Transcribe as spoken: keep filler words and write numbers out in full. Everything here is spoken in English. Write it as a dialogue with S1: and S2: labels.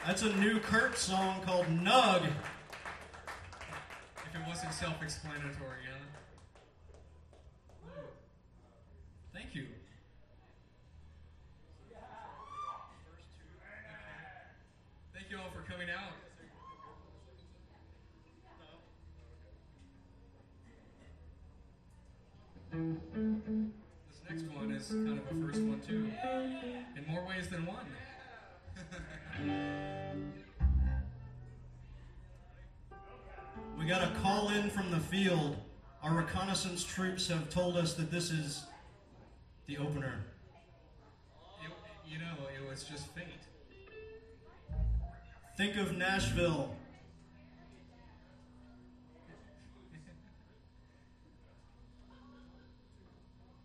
S1: That's a new Kurt song called Nug.
S2: If it wasn't self-explanatory, huh? Thank you. Thank you all for coming out. This next one is kind of a first one too, in more ways than one.
S1: We got a call in from the field. Our reconnaissance troops have told us that this is the opener.
S2: It, you know, it was just fate.
S1: Think of Nashville